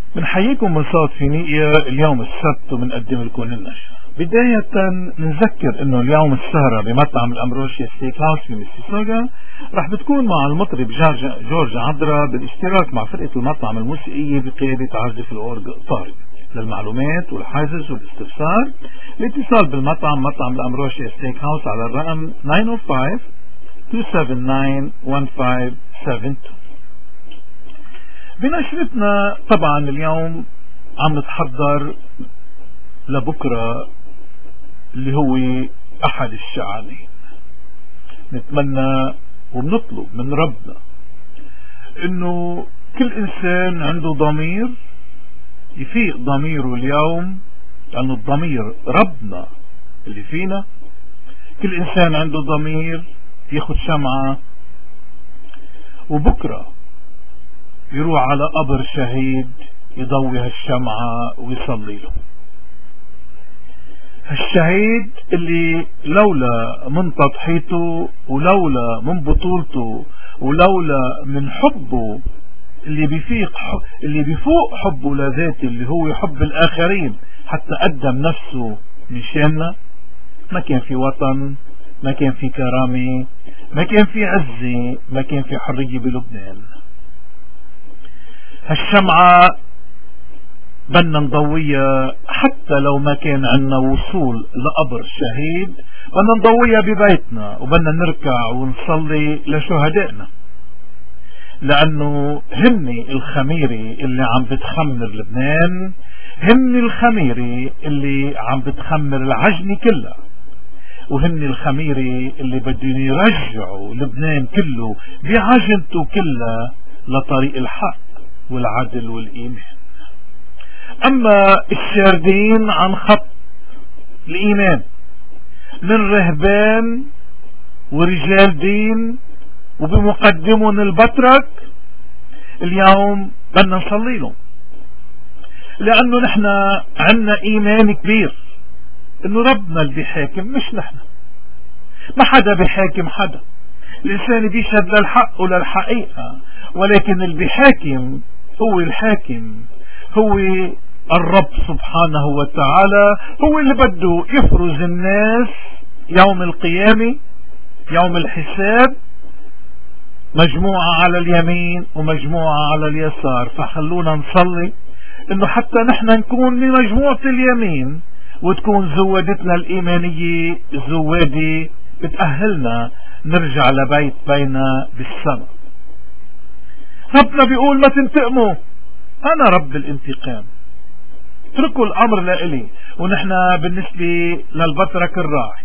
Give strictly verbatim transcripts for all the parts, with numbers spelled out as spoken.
بنحييكم من صوت فينيقيا. اليوم السبت وبنقدم لكم النشرة. بداية نذكر انه اليوم السهرة بمطعم الامروشيا ستيك هاوس في ميسيسوغا رح بتكون مع المطرب جورج جورج عدرا بالاشتراك مع فرقة المطعم الموسيقية بقيادة عازف الأورج طارق. للمعلومات والحجز والاستفسار الاتصال بالمطعم مطعم الامروشيا ستيك هاوس على الرقم تسعة صفر خمسة اثنين سبعة تسعة واحد خمسة سبعة اثنين. بنشرتنا طبعا اليوم عم نتحضر لبكرة اللي هو أحد الشعانين. نتمنى وبنطلب من ربنا إنه كل إنسان عنده ضمير يفيق ضميره اليوم، لأنه الضمير ربنا اللي فينا. كل إنسان عنده ضمير ياخد شمعة وبكرة يروح على قبر شهيد يضوي هالشمعة ويصلي له. هالشهيد اللي لولا من تضحيته ولولا من بطولته ولولا من حبه اللي بيفيق اللي بيفوق حبه لذاته اللي هو حب الآخرين حتى قدم نفسه مشاننا، ما كان في وطن، ما كان في كرامة، ما كان في عزة، ما كان في حرية بلبنان. هالشمعة بدنا نضويها حتى لو ما كان عنا وصول لقبر الشهيد، بدنا نضويها ببيتنا وبدنا نركع ونصلي لشهدائنا، لأنه هن الخميرة اللي عم بتخمر لبنان، هن الخميرة اللي عم بتخمر العجن كلها، وهن الخميرة اللي بدهم يرجعوا لبنان كله بعجنته كلها لطريق الحق والعدل والإيمان. أما الشاردين عن خط الإيمان من رهبان ورجال دين وبمقدمهم البطرك، اليوم بدنا نصلي لهم، لأنه نحن عنا إيمان كبير إنه ربنا اللي بيحاكم مش نحن. ما حدا بيحاكم حدا، الإنسان بيشهد للحق وللحقيقة، ولكن اللي بيحاكم هو الحاكم، هو الرب سبحانه وتعالى، هو اللي بده يفرز الناس يوم القيامة يوم الحساب، مجموعة على اليمين ومجموعة على اليسار. فخلونا نصلي انه حتى نحن نكون من مجموعة اليمين وتكون زوادتنا الإيمانية زوادة بتأهلنا نرجع لبيت بينا بالسماء. ربنا بيقول ما تنتقموا، أنا رب الانتقام، اتركوا الأمر لإلي. ونحن بالنسبة للبطرك الراعي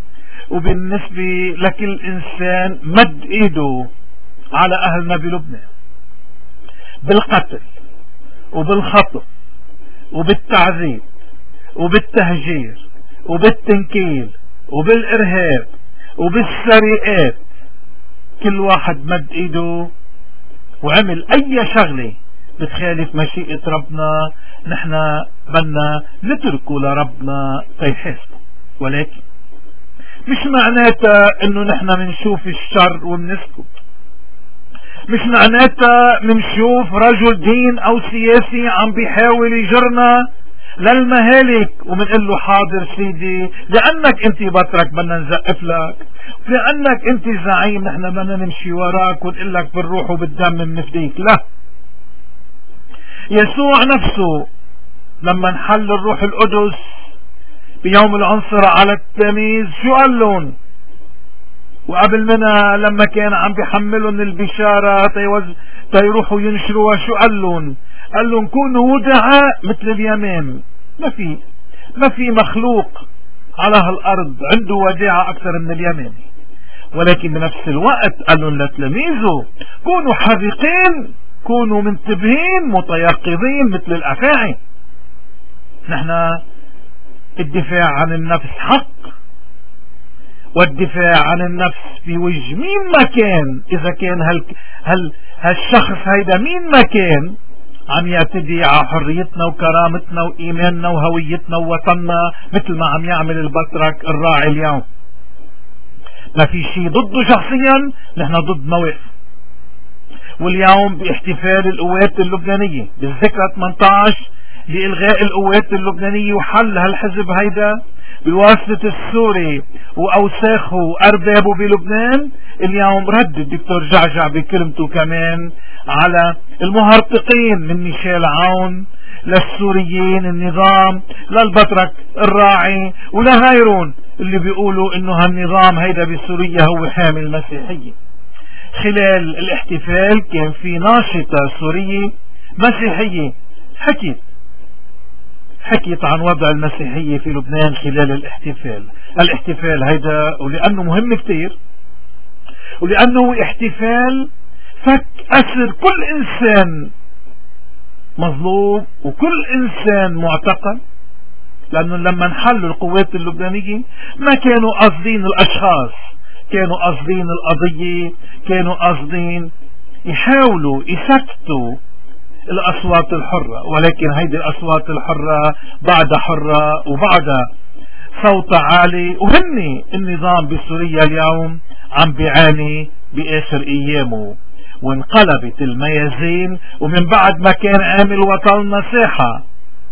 وبالنسبة لكل إنسان مد إيده على أهلنا بلبنان بالقتل وبالخطف وبالتعذيب وبالتهجير وبالتنكيل وبالإرهاب وبالسرقات، كل واحد مد إيده وعمل أي شغلة بتخالف مشيئة ربنا، نحن بدنا نتركه لربنا تيحاسبه. ولكن مش معناتها انه نحن منشوف الشر ومنسكت، مش معناتها منشوف رجل دين او سياسي عم بيحاول يجرنا للمهالك ومنقول له حاضر سيدي لانك انت بطرك بدنا نزقف لك، لانك انت زعيم نحن بدنا نمشي وراك ونقول لك بالروح وبالدم منفديك. لا، يسوع نفسه لما انحل الروح القدس بيوم العنصرة على التلاميذ شو قال لهم؟ وقبل منها لما كان عم بيحملهم البشارة تيوز تيروحوا ينشروها شو قال لهم؟ قال لهم كونوا ودعاء مثل اليمين. ما في ما في مخلوق على هالأرض عنده وداعة أكثر من اليمين، ولكن بنفس الوقت قال لهم لتلاميذه كونوا حذقين، كونوا منتبهين متيقظين مثل الأفاعي. نحن الدفاع عن النفس حق، والدفاع عن النفس في وجه مين ما كان، إذا كان هال هال هالشخص هيدا مين ما كان عم يعتدي على حريتنا وكرامتنا وإيماننا وهويتنا ووطننا مثل ما عم يعمل البطرك الراعي اليوم. ما في شيء ضده شخصيا، نحن ضد مواقف، واليوم باحتفال القوات اللبنانية بالذكرى ثمانية عشر لإلغاء القوات اللبنانية وحل هالحزب هيدا بواسطة السوري وأوساخه وأربابه بلبنان. اليوم رد الدكتور جعجع بكلمته كمان على المهرطقين من ميشيل عون للسوريين النظام للبطرك الراعي ولغيرون اللي بيقولوا انه هالنظام هيدا بسوريا هو حامل المسيحية. خلال الاحتفال كان في ناشطة سورية مسيحية حكيت حكيت عن وضع المسيحية في لبنان خلال الاحتفال. الاحتفال هيدا ولأنه مهم كتير ولأنه احتفال فك أسر كل إنسان مظلوم وكل إنسان معتقل، لأنه لما انحلوا القوات اللبنانية ما كانوا قاصدين الأشخاص، كانوا قاصدين القضية، كانوا قاصدين يحاولوا يسكتوا الأصوات الحرة، ولكن هيدي الأصوات الحرة بعد حرة وبعد صوت عالي. وهني النظام بسوريا اليوم عم بيعاني بآخر أيامه، وانقلبت الميازين، ومن بعد ما كان عامل وطننا ساحة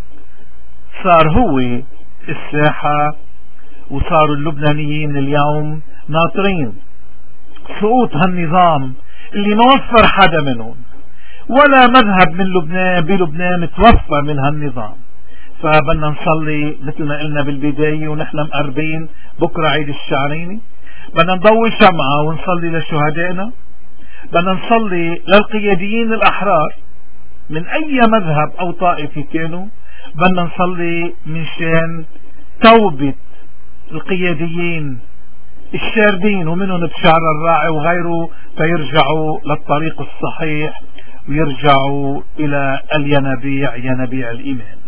صار هو الساحة، وصاروا اللبنانيين اليوم ناطرين سقوط هالنظام اللي ما وفر حدا منهم ولا مذهب من لبنان بلبنان توفى من هالنظام. فبدنا نصلي مثل ما قلنا بالبداية ونحن مقربين بكرة عيد الشعريني، بدنا نضوي شمعة ونصلي لشهدائنا، بدنا نصلي للقياديين الأحرار من أي مذهب أو طائفة كانوا، بدنا نصلي من شان توبة القياديين الشاردين ومنهم بشعر الراعي وغيره فيرجعوا للطريق الصحيح ويرجعوا إلى الينابيع ينابيع الإيمان.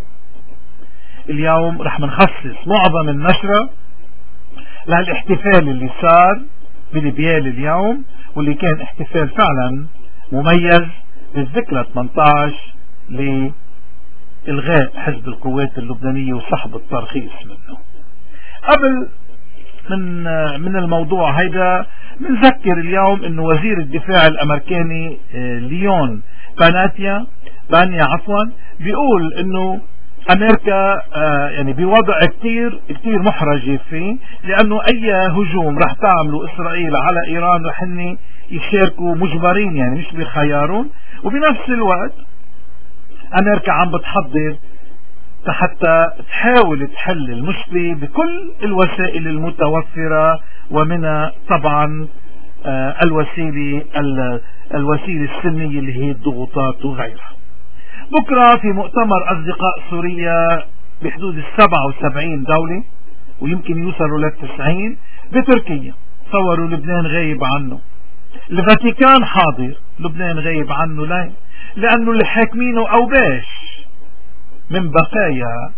اليوم رح منخصص معظم النشرة للاحتفال اللي صار بليبيال اليوم، واللي كان احتفال فعلا مميز بالذكرى ثمانية عشر لإلغاء حزب القوات اللبنانية وسحب الترخيص منه. قبل من من الموضوع هيدا بنذكر اليوم انه وزير الدفاع الامريكاني ليون باناتيا بانيا عفوا بيقول انه امريكا يعني بوضع كتير كتير محرجة فيه، لانه اي هجوم رح تعملوا اسرائيل على ايران رح هن يشاركوا مجبرين، يعني مش بخيارون. وبنفس الوقت امريكا عم بتحضر حتى تحاول تحل المشكلة بكل الوسائل المتوفرة، ومنها طبعا الوسيلة الوسيلة السلمية اللي هي الضغوطات وغيرها. بكرة في مؤتمر أصدقاء سوريا بحدود السبعة وسبعين دولة ويمكن يوصلوا للتسعين بتركيا. صوروا لبنان غايب عنه، الفاتيكان حاضر، لبنان غايب عنه. ليه؟ لأنه اللي حاكمينه أوباش من بقايا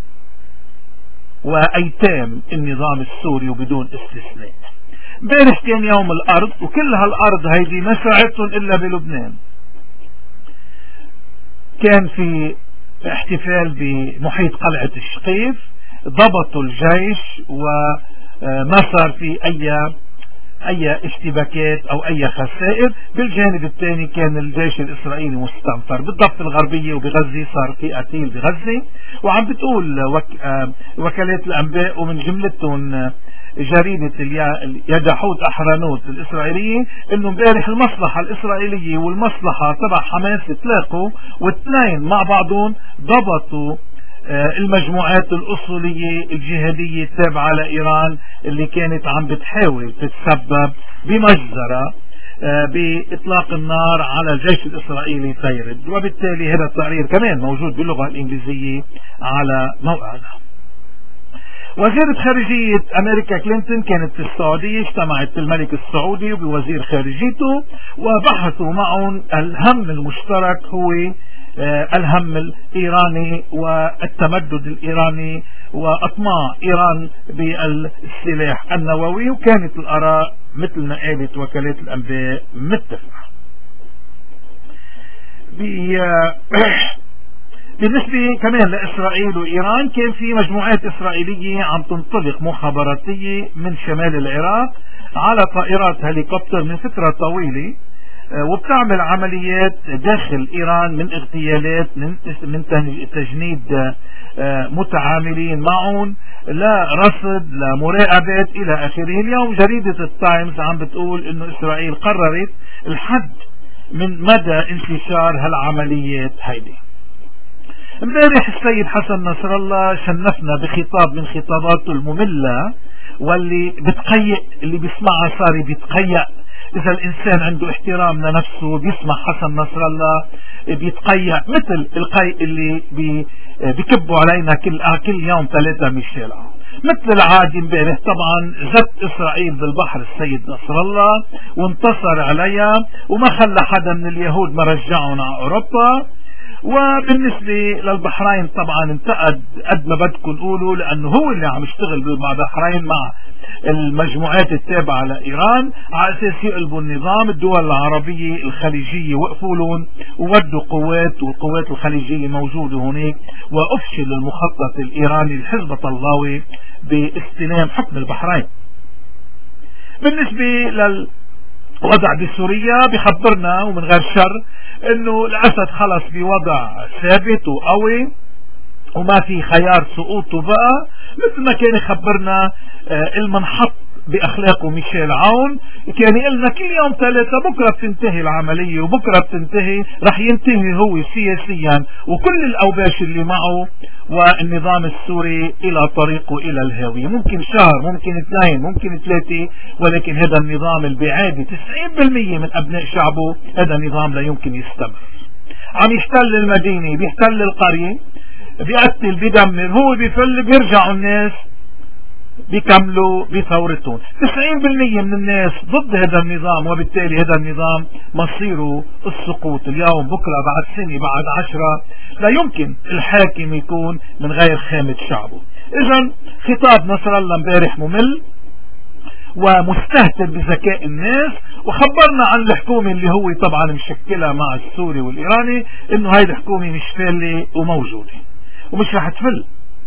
وأيتام النظام السوري وبدون استثناء. امبارح كان يوم الأرض، وكل هالأرض هيدي ما ساعدتهم إلا بلبنان. كان في احتفال بمحيط قلعة الشقيف، ضبطوا الجيش وما صار في أي أي اشتباكات أو أي خسائر. بالجانب الثاني كان الجيش الإسرائيلي مستنفر بالضفة الغربية وبغزة، صار في قتيل بغزة. وعم بتقول وك... وكالات الأنباء ومن جملتهم جريدة يدحوت أحرنوت الإسرائيلية إنه امبارح المصلحة الإسرائيلية والمصلحة تبع حماس تلاقوا، واثنين مع بعضهم ضبطوا المجموعات الأصولية الجهادية التابعة لإيران اللي كانت عم بتحاول تتسبب بمجزرة بإطلاق النار على الجيش الإسرائيلي تيرد. وبالتالي هذا التقرير كمان موجود باللغة الإنجليزية على موقعنا. وزيرة خارجية أمريكا كلينتون كانت في السعودية، اجتمعت الملك السعودي وبوزير خارجيته وبحثوا معهم الهم المشترك هو الهم الإيراني والتمدد الإيراني وأطماع إيران بالسلاح النووي. وكانت الآراء مثل ما قالت وكالات الأنباء متفقة. بالنسبة كمان لإسرائيل وإيران، كان في مجموعات إسرائيلية عم تنطلق مخابراتية من شمال العراق على طائرات هليكوبتر من فترة طويلة وبتعمل عمليات داخل إيران من اغتيالات، من من تجنيد متعاملين معهم، لا رصد لا مراقبات إلى آخره. اليوم جريدة التايمز عم بتقول إنه إسرائيل قررت الحد من مدى انتشار هالعمليات هيدي. امبارح السيد حسن نصر الله شنفنا بخطاب من خطاباته المملة واللي بتقيأ، اللي بيسمعها صار بيتقيأ. إذا الإنسان عنده احترام لنفسه بيسمع حسن نصر الله بيتقيأ، مثل القيء اللي بي بيكبوا علينا كل كل يوم ثلاثة ميشيل عون. مثل العادي امبارح طبعا زت إسرائيل بالبحر السيد نصر الله وانتصر عليها وما خلى حدا من اليهود ما رجعهم على أوروبا. وبالنسبة للبحرين طبعا انتقد قد ما بدكم قولوا، لأنه هو اللي عم يشتغل مع بحرين مع المجموعات التابعة لإيران على أساس يقلبوا النظام. الدول العربية الخليجية وقفوا لهم وودوا قوات، والقوات الخليجية موجودة هناك، وأفشل المخطط الإيراني لحزب طلاوي باستلام حكم البحرين. بالنسبة لل وضع بسوريا بخبرنا ومن غير شر انه الاسد خلص بوضع ثابت وقوي وما في خيار سقوطه بقى، مثل ما كان يخبرنا المنحط باخلاقه ميشيل عون. كان يقلنا كل يوم ثلاثة بكرة بتنتهي العملية وبكرة بتنتهي، رح ينتهي هو سياسيا وكل الاوباش اللي معه والنظام السوري الى طريقه الى الهاوية. ممكن شهر، ممكن اثنين، ممكن ثلاثة، ولكن هذا النظام البعادي تسعين بالمية من ابناء شعبه هذا النظام لا يمكن يستمر. عم يحتل المدينة، بيحتل القرية، بيقتل، بيدمر، هو بيفل، بيرجعوا الناس بيكملوا بثورتهم. تسعين بالمية من الناس ضد هذا النظام، وبالتالي هذا النظام مصيره السقوط اليوم بكرة بعد سنة بعد عشرة. لا يمكن الحاكم يكون من غير خامة شعبه. إذن خطاب نصر الله امبارح ممل ومستهتر بذكاء الناس، وخبرنا عن الحكومة اللي هو طبعا مشكلها مع السوري والإيراني انه هاي الحكومة مش فالة وموجودة ومش رح تفل.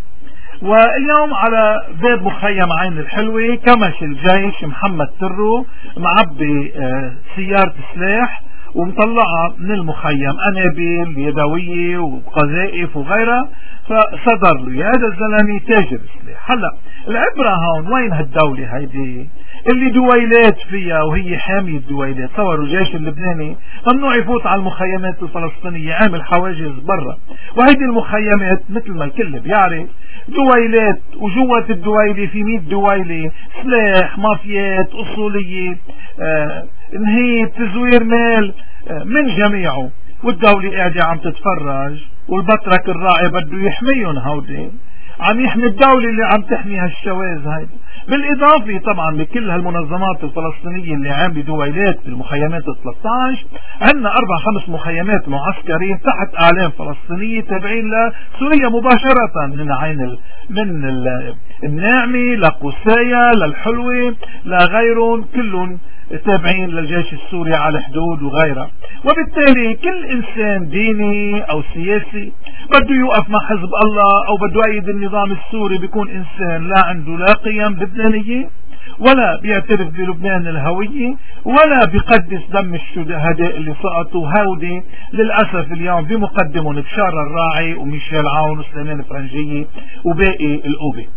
واليوم على باب مخيم عين الحلوة كمش الجيش محمد ترو معبي سيارة سلاح ومطلعها من المخيم، أنابل يدوية وقذائف وغيرها، فصدر له هذا الزلمة تاجر سلاح. هلا العبرة هون وين هالدولة هيدي اللي دويلات فيها وهي حامية الدويلات؟ تصوروا الجيش اللبناني ممنوع يفوت على المخيمات الفلسطينية، عامل حواجز برا، وهيدي المخيمات مثل ما الكل بيعرف دويلات، وجوة الدويلة في مئة دويلة سلاح، مافيات، أصولية، آه نهيب، تزوير مال، آه من جميعه، والدولة قاعدة عم تتفرج، والبطرك الراعي بده يحميهم هودي، عم يحمي الدولة اللي عم تحمي هالشواذ هيدا. بالإضافة طبعا لكل هالمنظمات الفلسطينية اللي عاملة دويلات في المخيمات الثلاثة عشر، عندنا أربع خمس مخيمات معسكرين تحت أعلام فلسطينية تابعين لسوريا مباشرة، من عين ال... من ال... الناعمة لقسايا للحلوة لغيرهم، كلهم تابعين للجيش السوري على الحدود وغيرها. وبالتالي كل إنسان ديني أو سياسي بده يوقف مع حزب الله أو بده يؤيد النظام السوري بيكون إنسان لا عنده لا قيم لبنانية، ولا بيعترف بلبنان الهوية، ولا بيقدس دم الشهداء اللي سقطوا هودي للأسف اليوم بمقدمهم بشار الراعي وميشيل عون وسليمان فرنجية وباقي الأوبي.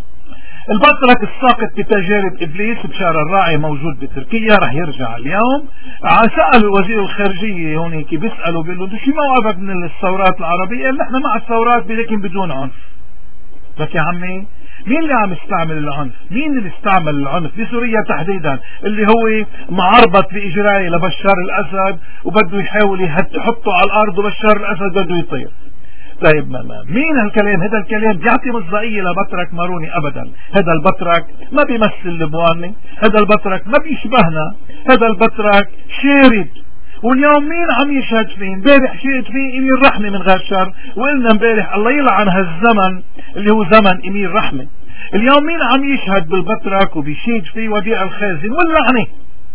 البطرك الساقط بتجارب إبليس بشار الراعي موجود بتركيا، رح يرجع اليوم. سألوا وزير الخارجية هونيك بيسألوا بيقولوا شو موقفك من الثورات العربية؟ قال نحن مع الثورات لكن بدون عنف. لك يا عمي مين اللي عم يستعمل العنف؟ مين اللي استعمل العنف بسوريا تحديدا اللي هو معربط بإجرائه لبشار الأسد وبده يحاول يحطه على الأرض وبشار الأسد بده يطير؟ طيب ما ما مين هالكلام؟ هذا الكلام بيعطي مصداقية لبطرك ماروني أبدا. هذا البطرك ما بيمثل لبواني، هذا البطرك ما بيشبهنا، هذا البطرك شارد. واليوم مين عم يشهد فيه؟ امبارح شهد فيه امير رحمة من غير شر، وقلنا امبارح الله يلعن هالزمن اللي هو زمن امير رحمة. اليوم مين عم يشهد بالبطرك وبيشهد فيه؟ وديع الخازن واللعنة.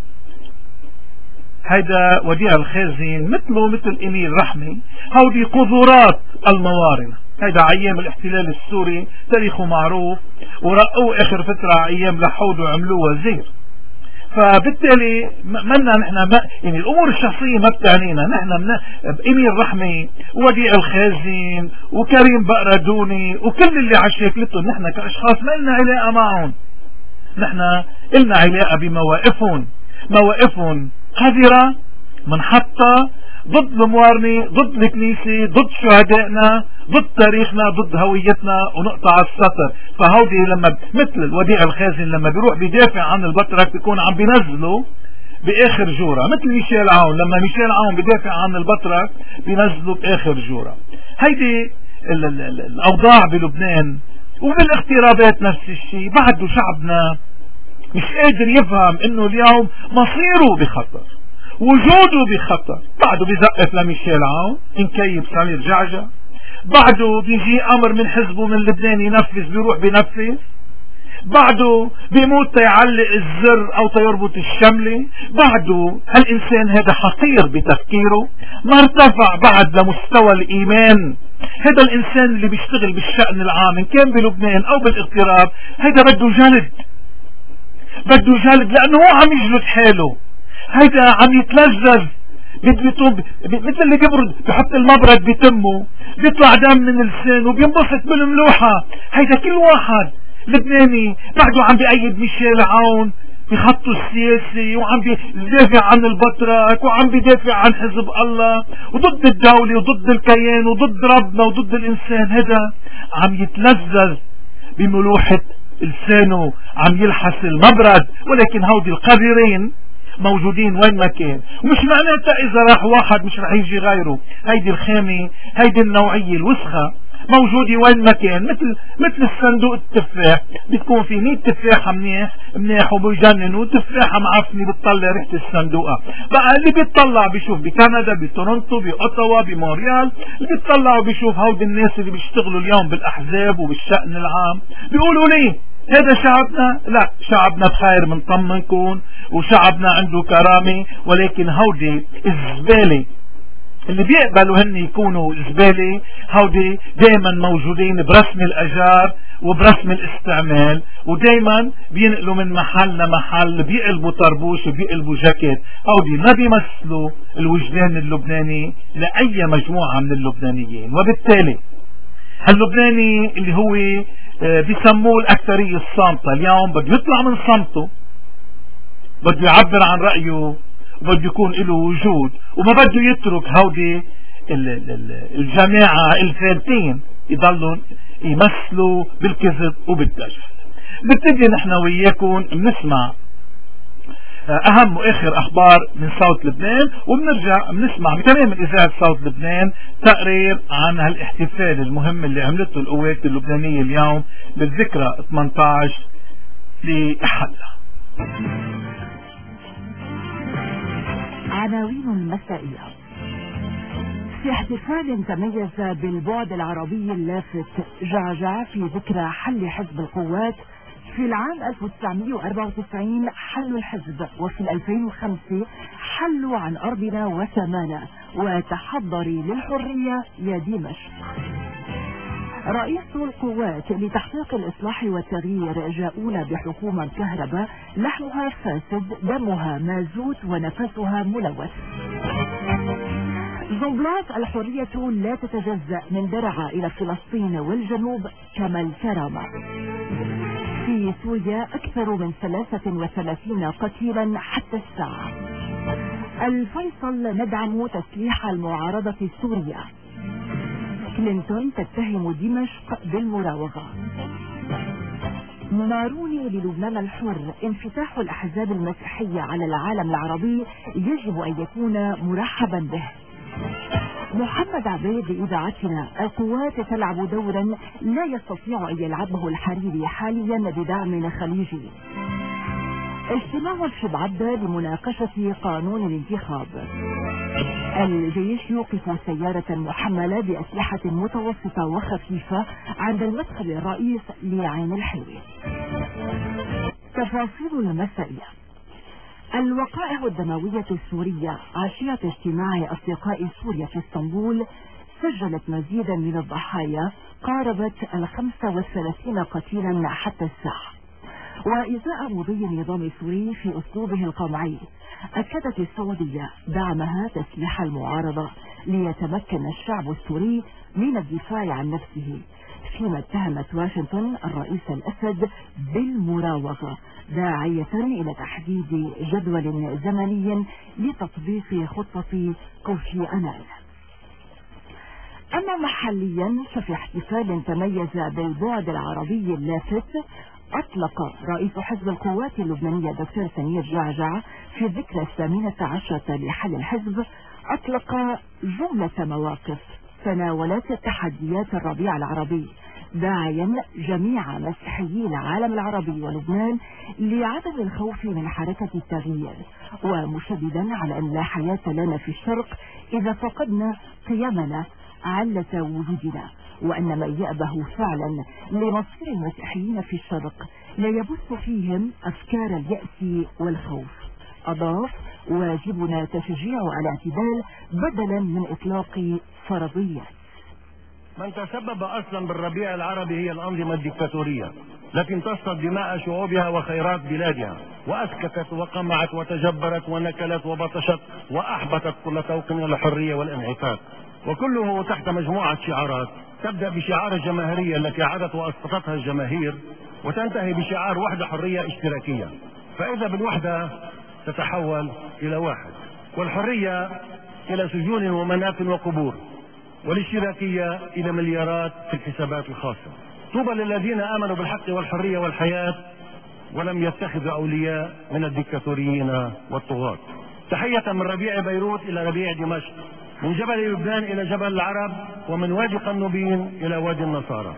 هيدا وديع الخازن مثله مثل امير رحمة، هودي قذورات الموارنة. هيدا ايام الاحتلال السوري تاريخه معروف، ورقوه اخر فترة ايام لحود وعملوه وزير. فبالتالي منا نحن ما يعني الامور الشخصيه ما بتعنينا. نحن امير رحمي ووديع الخازن وكريم بقردوني وكل اللي على شكلتهم، نحن كاشخاص ما لنا علاقه معهم. نحن لنا علاقه بمواقفهم، مواقفهم قذره منحطه ضد الموارنة، ضد الكنيسة، ضد شهدائنا، ضد تاريخنا، ضد هويتنا، ونقطع السطر. فهودي لما مثل الوديع الخازن لما بيروح بيدافع عن البطرك بيكون عم بينزله باخر جورة، مثل ميشيل عون لما ميشيل عون بيدافع عن البطرك بينزله باخر جورة. هيدي ال ال ال الاوضاع بلبنان وبالاغترابات نفس الشيء. بعده شعبنا مش قادر يفهم انه اليوم مصيره بخطر، وجوده بخطر. بعده بيزقف لميشيل عون انكيب سمير جعجع، بعده بيجي امر من حزبه من لبنان ينفذ بيروح بينفذ، بعده بيموت تيعلق الزر او تيربط الشملة، بعده هالانسان هذا حقير بتفكيره، ما ارتفع بعد لمستوى الايمان. هذا الانسان اللي بيشتغل بالشأن العام ان كان بلبنان او بالاغتراب، هذا بده جلد، بده جلد لانه هو عم يجلد حاله. هيدا عم يتلذذ بيطوب مثل اللي بيبرد بيحط المبرد بتمه بيطلع دم من لسانه وبينبسط بالملوحة. هيدا كل واحد لبناني بعده عم بيأيد ميشيل عون بخطه السياسي، وعم بيدافع عن البطرك، وعم بيدافع عن حزب الله وضد الدولة وضد الكيان وضد ربنا وضد الإنسان. هذا عم يتلذذ بملوحة لسانه، عم يلحس المبرد. ولكن هودي القذرين موجودين وين ما كان، ومش معناتها اذا راح واحد مش رح يجي غيره. هيدي الخامة، هيدي النوعية الوسخة موجودة وين ما كان. مثل مثل الصندوق التفاح، بتكون في مية تفاحة منيح منيح وبيجننوا، تفاحة معفنة بتطلع ريحة الصندوقة. بقى اللي بيطلع بيشوف بكندا، بتورونتو، بأوتاوا، بمونريال، اللي بيطلع وبيشوف هود الناس اللي بيشتغلوا اليوم بالاحزاب وبالشأن العام، بيقولوا ليه هذا شعبنا؟ لا، شعبنا بخير منطمنكم وشعبنا عنده كرامة. ولكن هودي الزبالة اللي بيقبلوا هن يكونوا زبالة، هودي دايما موجودين برسم الأجار وبرسم الاستعمال، ودايما بينقلوا من محل لمحل، بيقلبوا طربوش وبيقلبوا جاكيت. هودي ما بيمثلوا الوجدان اللبناني لأي مجموعة من اللبنانيين. وبالتالي هاللبناني اللي هو بيسموه الأكثرية الصامتة اليوم بده يطلع من صمته، بده يعبر عن رأيه، وبده يكون له وجود، وما بده يترك هودي الجماعة الفارتين يضلوا يمثلوا بالكذب وبالدجل. بنبتدي نحن وياكم بنسمع اهم واخر اخبار من صوت لبنان، وبنرجع بنسمع كمان من اذاعة صوت لبنان تقرير عن هالاحتفال المهم اللي عملته القوات اللبنانية اليوم بالذكرى ثمانية عشر لأحدها. عناوين المسائية. في احتفال تميز بالبعد العربي اللافت جعجع في ذكرى حل حزب القوات في العام ألف وتسعمئة وأربعة وتسعين، حلوا الحزب، وفي ألفين وخمسة حلوا عن أرضنا وسمانا، وتحضري للحرية يا دمشق. رئيس القوات لتحقيق الإصلاح والتغيير جاءونا بحكومة كهرباء لحمها فاسد، دمها مازوت، ونفسها ملوث. زنبلاط الحرية لا تتجزأ من درعا إلى فلسطين والجنوب كما الكرامة. في سوريا أكثر من ثلاثة وثلاثين قتيلا حتى الساعة. الفيصل ندعم تسليح المعارضة السورية. كلينتون تتهم دمشق بالمراوغة. ماروني للبنان الحر، انفتاح الأحزاب المسيحية على العالم العربي يجب أن يكون مرحبا به. محمد عبيد بإذاعتنا، القوات تلعب دورا لا يستطيع أن يلعبه الحريري حاليا بدعم خليجي. اجتماع في بعدة لمناقشة قانون الانتخاب. الجيش يوقف سيارة محملة بأسلحة متوسطة وخفيفة عند المدخل الرئيس لعين الحلو. تفاصيل المسائية. الوقائع الدموية السورية عشية اجتماع أصدقاء سوريا في اسطنبول سجلت مزيدا من الضحايا قاربت الخمسة والثلاثين قتيلا حتى الساعة. وإزاء مضي النظام السوري في أسلوبه القمعي، أكدت السعودية دعمها تسليح المعارضة ليتمكن الشعب السوري من الدفاع عن نفسه، فيما اتهمت واشنطن الرئيس الأسد بالمراوغة، داعية إلى تحديد جدول زمني لتطبيق خطة كوفي أنان. أما محليا ففي احتفال تميز بالبعد العربي اللافت، أطلق رئيس حزب القوات اللبنانية دكتور سمير جعجع في الذكرى الثامنة عشرة لحل الحزب أطلق جملة مواقف تناولت تحديات الربيع العربي، داعيا جميع مسيحيي العالم العربي ولبنان لعدم الخوف من حركة التغيير، ومشددا على أن لا حياة لنا في الشرق إذا فقدنا قيمنا علة وجودنا، وأن من يأبه فعلا لمصير المسيحيين في الشرق لا يبث فيهم أفكار اليأس والخوف. أضاف: واجبنا تشجيع الاعتدال بدلا من إطلاق فرضية. من تسبب أصلا بالربيع العربي هي الأنظمة الدكتاتورية التي امتصت دماء شعوبها وخيرات بلادها، وأسكتت وقمعت وتجبرت ونكلت وبطشت وأحبطت كل طوق من الحرية والانعكاس، وكله تحت مجموعة شعارات تبدأ بشعار الجماهيرية التي عادت وأسقطتها الجماهير، وتنتهي بشعار وحدة حرية اشتراكية، فإذا بالوحدة تتحول إلى واحد، والحرية إلى سجون ومناف وقبور، والاشتراكية إلى مليارات في الحسابات الخاصة. طوبى للذين آمنوا بالحق والحرية والحياة ولم يتخذوا أولياء من الدكتاتوريين والطغاة. تحية من ربيع بيروت إلى ربيع دمشق، من جبل لبنان إلى جبل العرب، ومن وادي قنوبين إلى وادي النصارى.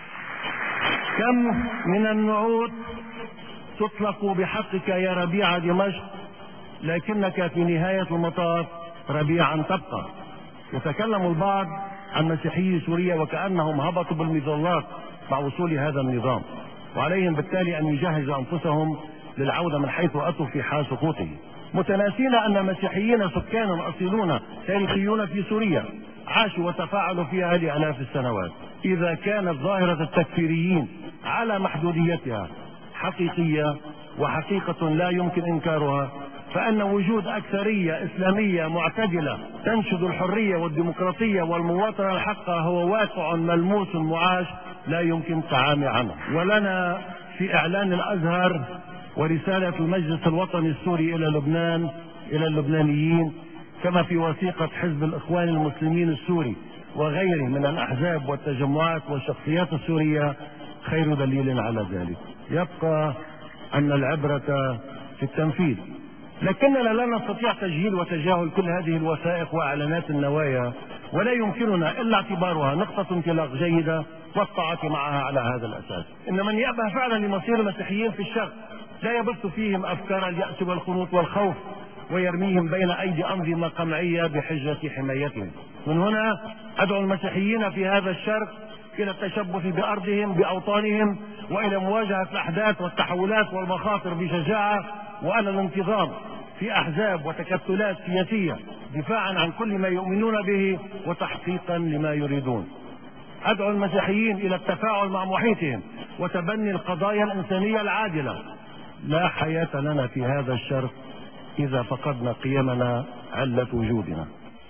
كم من النعوت تطلق بحقك يا ربيع دمشق، لكنك في نهاية المطاف ربيعا تبقى. يتكلم البعض عن مسيحيي سوريا وكأنهم هبطوا بالمظلات مع وصول هذا النظام، وعليهم بالتالي أن يجهزوا أنفسهم للعودة من حيث أتوا في حال سقوطه، متناسين أن المسيحيين سكان أصيلون تاريخيون في سوريا عاشوا وتفاعلوا فيها لآلاف السنوات. إذا كانت ظاهرة التكفيريين على محدوديتها حقيقية وحقيقة لا يمكن إنكارها، فأن وجود أكثرية إسلامية معتدلة تنشد الحرية والديمقراطية والمواطنة الحقة هو واقع ملموس معاش لا يمكن التعامي عنه. ولنا في إعلان الأزهر ورسالة المجلس الوطني السوري إلى لبنان إلى اللبنانيين، كما في وثيقة حزب الإخوان المسلمين السوري وغيره من الأحزاب والتجمعات والشخصيات السورية، خير دليل على ذلك. يبقى أن العبرة في التنفيذ، لكننا لا نستطيع تجهيل وتجاهل كل هذه الوثائق وإعلانات النوايا، ولا يمكننا إلا اعتبارها نقطة انطلاق جيدة والطاعة معها على هذا الأساس. إن من يأبه فعلا لمصير المسيحيين في الشرق لا يبث فيهم أفكار اليأس والخنوط والخوف ويرميهم بين أيدي أنظمة قمعية بحجة حمايتهم. من هنا أدعو المسيحيين في هذا الشرق إلى التشبث بأرضهم بأوطانهم، وإلى مواجهة الأحداث والتحولات والمخاطر بشجاعة، وعلى الانتظام في أحزاب وتكتلات سياسية دفاعا عن كل ما يؤمنون به وتحقيقا لما يريدون. أدعو المسيحيين إلى التفاعل مع محيطهم وتبني القضايا الإنسانية العادلة. لا حياة لنا في هذا الشرق إذا فقدنا قيمنا علة وجودنا.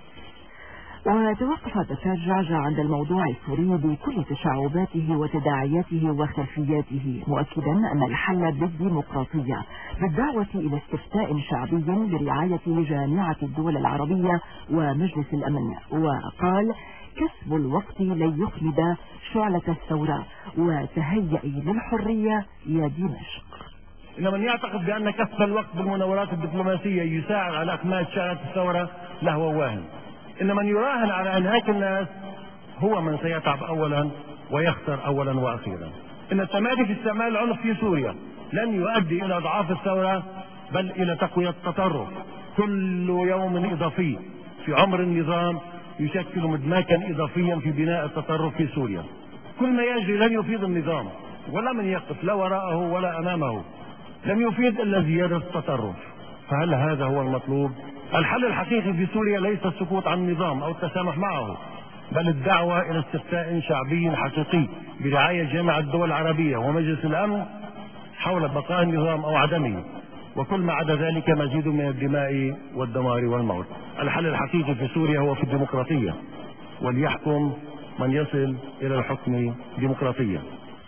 وتوقف دكتور جعجع عند الموضوع السوري بكل تشعباته وتداعياته وخلفياته، مؤكدا أن الحل بالديمقراطية بالدعوة إلى استفتاء شعبي برعاية جامعة الدول العربية ومجلس الأمن، وقال: كسب الوقت لن يخمد شعلة الثورة، وتهيئي للحرية يا دمشق. إن من يعتقد بأن كسب الوقت بالمناورات الدبلوماسية يساعد على إخماد شعلة الثورة لهو واهم. إن من يراهن على إنهاك الناس هو من سيتعب أولا ويخسر أولا وأخيرا. إن التمادي في استعمال العنف في سوريا لن يؤدي إلى أضعاف الثورة بل إلى تقوية التطرف. كل يوم إضافي في عمر النظام يشكل مدماكا إضافيا في بناء التطرف في سوريا. كل ما يجري لن يفيد النظام ولا من يقف لا وراءه ولا أمامه، لم يفيد إلا زيادة التطرف. فهل هذا هو المطلوب؟ الحل الحقيقي في سوريا ليس السكوت عن النظام أو التسامح معه، بل الدعوة إلى استفتاء شعبي حقيقي برعاية جامعة الدول العربية ومجلس الأمن حول بقاء النظام أو عدمه، وكل ما عدا ذلك مزيد من الدماء والدمار والموت. الحل الحقيقي في سوريا هو في الديمقراطية، وليحكم من يصل إلى الحكم ديمقراطيا.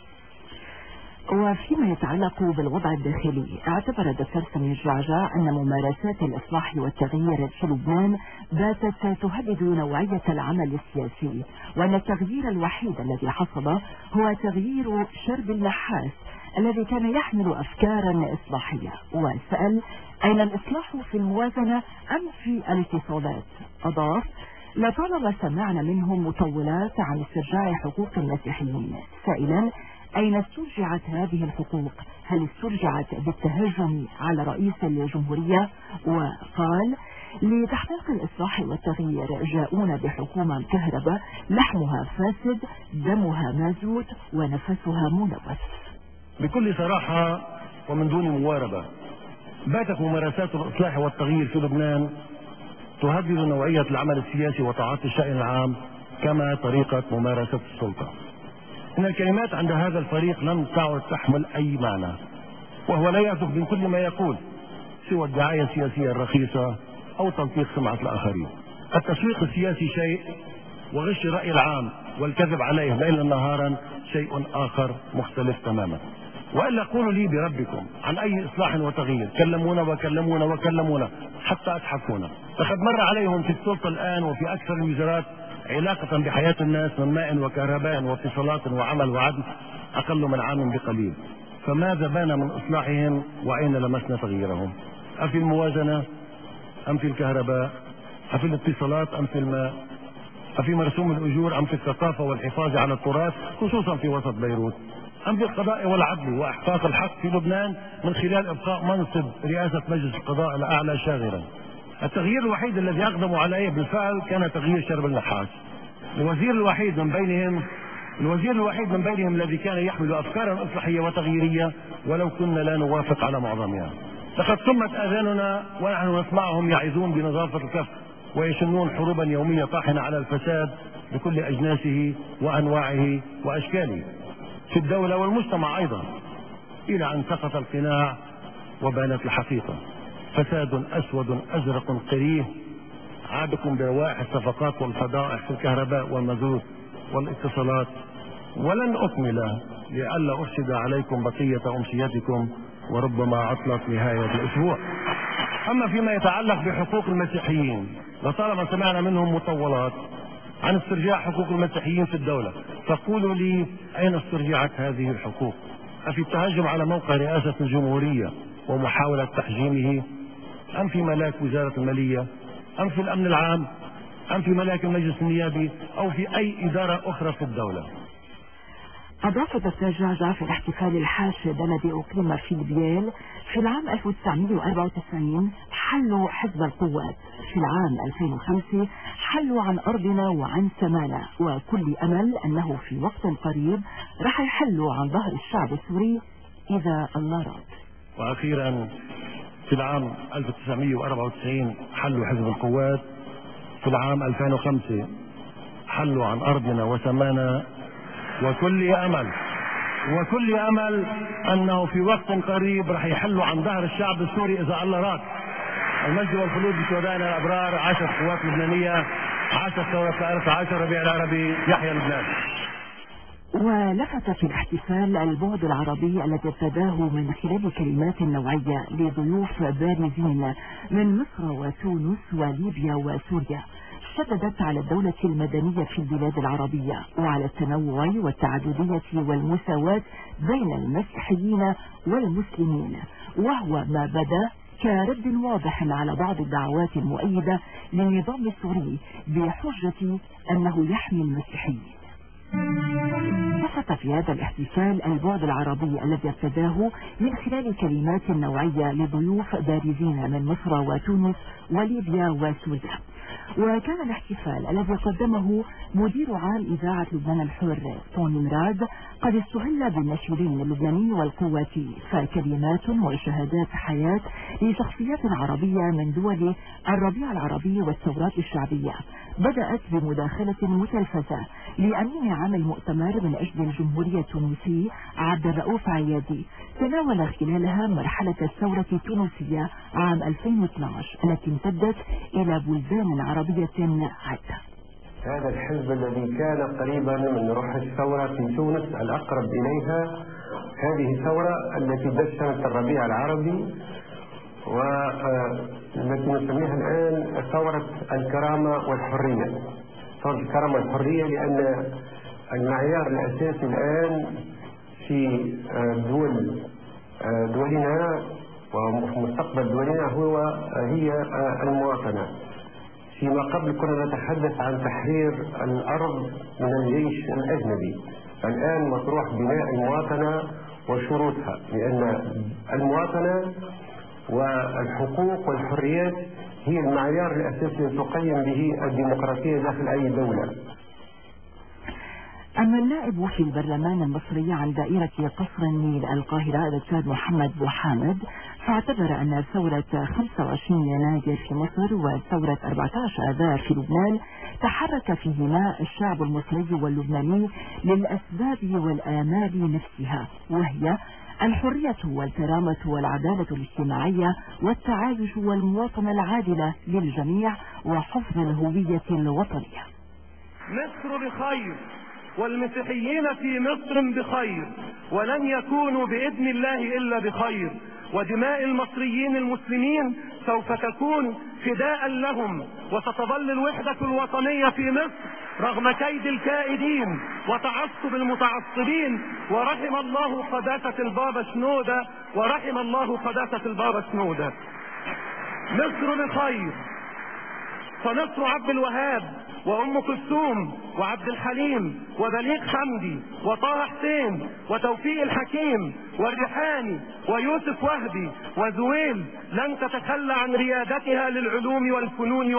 وفيما يتعلق بالوضع الداخلي، اعتبر الدكتور سمير جعجع أن ممارسات الإصلاح والتغيير في لبنان باتت تهدد نوعية العمل السياسي، وأن التغيير الوحيد الذي حصل هو تغيير شرب النحاس الذي كان يحمل أفكارا إصلاحية. وسأل: أين الإصلاح في الموازنة أم في الاتصالات؟ أضاف: لطالما سمعنا منهم مطولات عن استرجاع حقوق المسيحيين، سائلا: أين استرجعت هذه الحقوق؟ هل استرجعت بالتهجم على رئيس الجمهورية؟ وقال: لتحقيق الإصلاح والتغيير جاءونا بحكومة كهرباء لحمها فاسد، دمها مازوت، ونفسها ملوث. بكل صراحة ومن دون مواربة، باتت ممارسات الإصلاح والتغيير في لبنان تهدد نوعية العمل السياسي وتعاطي الشأن العام كما طريقة ممارسة السلطة. إن الكلمات عند هذا الفريق لم تعد تحمل أي معنى، وهو لا يهدف من كل ما يقول سوى الدعاية السياسية الرخيصة أو تلطيق سمعة الآخرين. التسويق السياسي شيء، وغش الرأي العام والكذب عليه ليلا نهارا شيء آخر مختلف تماما. وإلا قولوا لي بربكم عن أي إصلاح وتغيير، كلمونا وكلمونا وكلمونا حتى أضحكونا. لقد مر عليهم في السلطة الآن وفي أكثر الوزارات علاقة بحياة الناس من ماء وكهرباء واتصالات وعمل وعدل أقل من عام بقليل، فماذا بان من إصلاحهم وأين لمسنا تغييرهم؟ أفي الموازنة أم في الكهرباء؟ أفي الاتصالات أم في الماء؟ أفي مرسوم الأجور أم في الثقافة والحفاظ على التراث خصوصا في وسط بيروت؟ أم في القضاء والعدل وإحقاق الحق في لبنان من خلال إبقاء منصب رئاسة مجلس القضاء الأعلى شاغرا؟ التغيير الوحيد الذي أقدموا عليه بالفعل كان تغيير شرب النحاس. الوزير الوحيد من بينهم الوزير الوحيد من بينهم الذي كان يحمل أفكارا إصلاحية وتغييرية ولو كنا لا نوافق على معظمها. لقد صمت آذاننا ونحن نسمعهم يعظون بنظافة الكف ويشنون حروبا يومية طاحنة على الفساد بكل أجناسه وأنواعه وأشكاله في الدولة والمجتمع أيضا، إلى أن سقط القناع وبانت الحقيقة. فساد أسود أزرق قريه عابق بروائح الصفقات والفضائح في الكهرباء والمازوت والاتصالات. ولن أكمل لئلا أفسد عليكم بقية أمسيتكم وربما عطلت نهاية الأسبوع. أما فيما يتعلق بحقوق المسيحيين، لطالما سمعنا منهم مطولات عن استرجاع حقوق المسيحيين في الدولة، فقولوا لي أين استرجعت هذه الحقوق؟ أفي التهجم على موقع رئاسة الجمهورية ومحاولة تحجيمه، أم في ملاك وزارة المالية، أم في الأمن العام، أم في ملاك المجلس النيابي، أو في أي إدارة أخرى في الدولة؟ أضاف الدكتور جعجع في الاحتفال الحاشد الذي أقيم في ليبيال في العام ألف وتسعمئة وأربعة وتسعين حلوا حزب القوات، في العام ألفين وخمسة حلوا عن أرضنا وعن سمانا، وكل أمل أنه في وقت قريب رح يحلوا عن ظهر الشعب السوري إذا الله راد. وأخيرا في العام ألف وتسعمئة وأربعة وتسعين حلوا حزب القوات، في العام ألفين وخمسة حلوا عن أرضنا وسمانا، وكل أمل وكل أمل أنه في وقت قريب رح يحلوا عن ظهر الشعب السوري إذا الله راد. المجد والخلود بشهدائنا الأبرار. عاشت القوات اللبنانية، عاشت ثورة ثالث عشر ربيع العربي، يحيى لبنان. ولفت في الاحتفال البعد العربي الذي ارتداه من خلال كلمات نوعية لضيوف بارزين من مصر وتونس وليبيا وسوريا، شددت على الدولة المدنية في البلاد العربية وعلى التنوع والتعددية والمساواة بين المسيحيين والمسلمين، وهو ما بدا كرد واضح على بعض الدعوات المؤيدة للنظام السوري بحجة أنه يحمي المسيحيين. بسط في هذا الاحتفال البعد العربي الذي ارتداه من خلال كلمات نوعية لضيوف بارزين من مصر وتونس وليبيا وسوريا، وكان الاحتفال الذي قدمه مدير عام إذاعة لبنان الحر طوني مراد قد استهل بالنشيدين اللبناني والقواتي، فكلمات وشهادات حياة لشخصيات عربية من دول الربيع العربي والثورات الشعبية بدأت بمداخلة متلفزة لأمين عام المؤتمر من أجل الجمهورية التونسي عبد الرؤوف عيادي، تناول خلالها مرحلة الثورة التونسية عام ألفين واثني عشر التي امتدت إلى بلدان عربية عدة. هذا الحزب الذي كان قريبا من روح الثورة في تونس الأقرب إليها، هذه الثورة التي دشنت الربيع العربي والتي نسميها الآن ثورة الكرامة والحرية. ثورة الكرامة والحرية لأن المعيار الأساسي الآن في دول دولنا ومستقبل دولنا هو هي المواطنة. فيما قبل كنا نتحدث عن تحرير الأرض من الجيش الأجنبي، الآن مطروح بناء المواطنة وشروطها، لأن المواطنة والحقوق والحريات هي المعيار الأساسي الذي تقيم به الديمقراطية داخل أي دولة. أما النائب في البرلمان المصري عن دائرة قصر النيل القاهرة الدكتور محمد بو حامد فاعتبر أن ثورة خمسة وعشرين يناير في مصر وثورة أربعة عشر آذار في لبنان تحرك فيهما الشعب المصري واللبناني للأسباب والآمال نفسها، وهي الحرية والكرامة والعدالة الاجتماعية والتعايش والمواطنة العادلة للجميع وحفظ الهوية الوطنية. مصر بخير والمسيحيين في مصر بخير، ولن يكونوا بإذن الله إلا بخير، ودماء المصريين المسلمين سوف تكون فداء لهم، وستظل الوحدة الوطنية في مصر رغم كيد الكائدين وتعصب المتعصبين. ورحم الله قداسة البابا شنودة، ورحم الله قداسة البابا شنودة. مصر بخير، فمصر عبد الوهاب وأم كلثوم وعبد الحليم وبليغ حمدي وطه حسين وتوفيق الحكيم والريحاني ويوسف وهبي وزويل لن تتخلى عن ريادتها للعلوم والفنون.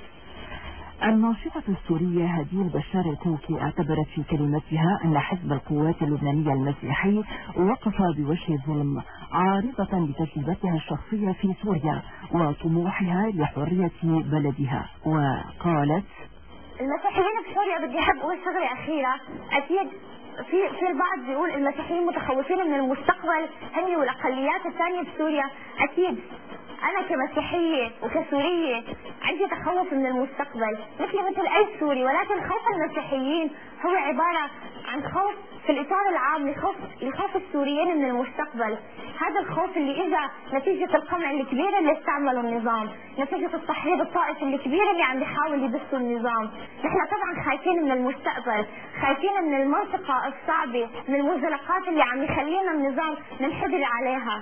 الناشطة السورية هديل بشار الكوكي اعتبرت في كلمتها أن حزب القوات اللبنانية المسيحي وقف بوجه الظلم عارضة لتجربتها الشخصية في سوريا وطموحها لحرية بلدها، وقالت: المسيحيين في سوريا بدي احب اقول شغله اخيره. اكيد في في البعض بيقول المسيحيين متخوفين من المستقبل هن والاقليات الثانيه في سوريا. اكيد انا كمسيحيه وكسوريه عندي تخوف من المستقبل مثل مثل اي سوري، ولكن خوف المسيحيين هو عباره عن خوف في الاطار العام لخوف لخوف السوريين من المستقبل. هذا الخوف اللي اجى نتيجه القمع الكبير اللي استعمله النظام، نتيجه التحريض الطائفي الكبير اللي عم بيحاول يدسه النظام. نحن طبعا خايفين من المستقبل، خايفين من المنطقه الصعبه، من المنزلقات اللي عم يخلينا النظام ننحدر عليها.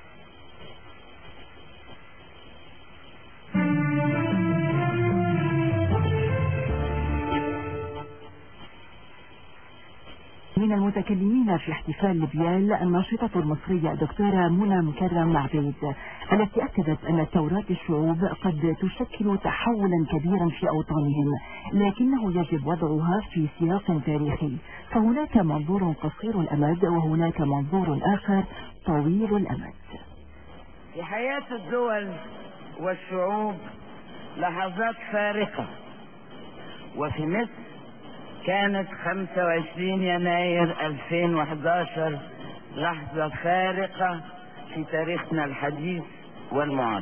من المتكلمين في احتفال لبيال الناشطة المصرية دكتورة منى مكرم عبيد التي أكدت أن ثورات الشعوب قد تشكل تحولا كبيرا في أوطانهم، لكنه يجب وضعها في سياق تاريخي، فهناك منظور قصير الأمد وهناك منظور آخر طويل الأمد. في حياة الدول والشعوب لحظات فارقة، وفي مصر كانت خمسة وعشرين يناير ألفين وأحد عشر لحظة فارقة في تاريخنا الحديث والمعاصر،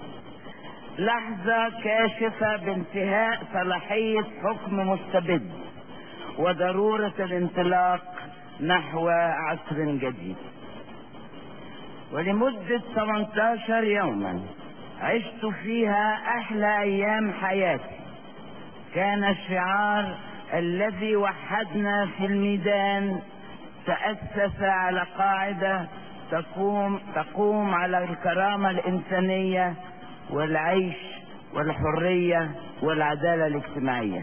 لحظة كاشفة بانتهاء صلاحية حكم مستبد وضرورة الانطلاق نحو عصر جديد. ولمدة ثمانية عشر يوما عشت فيها أحلى أيام حياتي. كان الشعار الذي وحدنا في الميدان تأسس على قاعدة تقوم تقوم على الكرامة الإنسانية والعيش والحرية والعدالة الاجتماعية.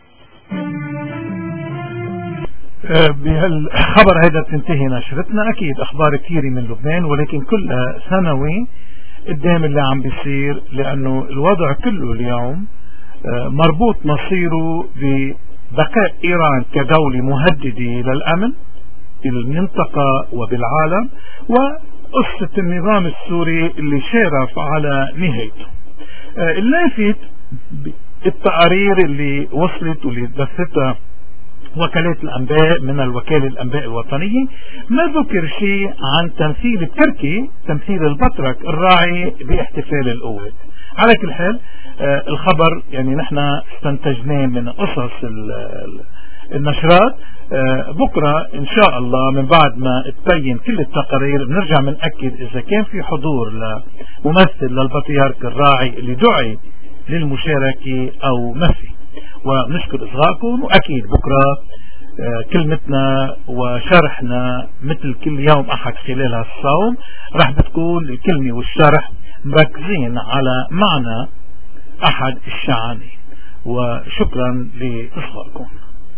بهالخبر هذا تنتهي نشرتنا. أكيد أخبار كثيرة من لبنان، ولكن كلها سنوي قدام اللي عم بيصير، لأنه الوضع كله اليوم مربوط مصيره ببقاء إيران كدولة مهددة للأمن بالمنطقة وبالعالم، وقصة النظام السوري اللي شارف على نهايته. اللافت التقارير اللي وصلت واللي دفتها وكالات الأنباء من الوكالة الأنباء الوطنية ما ذكر شيء عن تمثيل التركي، تمثيل البطرك الراعي باحتفال القوات. على كل حال آه الخبر يعني نحن استنتجناه من قصص النشرات. آه بكرة إن شاء الله من بعد ما تبين كل التقارير بنرجع بنأكد إذا كان في حضور لممثل للبطريرك الراعي اللي دعي للمشاركة أو ما في. ونشكر إصغائكم، وأكيد بكرة آه كلمتنا وشرحنا مثل كل يوم أحد خلال الصوم راح بتكون الكلمة والشرح مركزين على معنى أحد الشعانين. وشكرا لإصغائكم.